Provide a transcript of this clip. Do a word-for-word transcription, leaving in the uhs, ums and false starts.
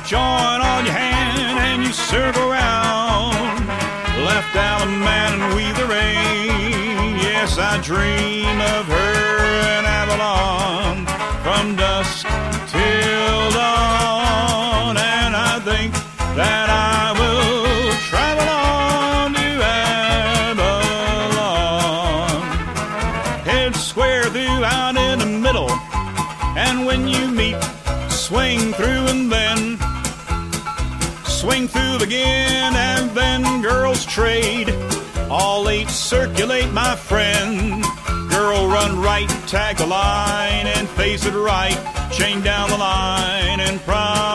joint on your hand and you circle round. Left Allemande and we the rain. Yes, I dream of her in Avalon from dusk till dawn. And I think that I will travel on to Avalon. Head square through out in the middle, and when you meet, swing through and then swing through again, and then girls trade. All eight circulate, my friend. Girl, run right, tag the line, and face it right. Chain down the line and prime.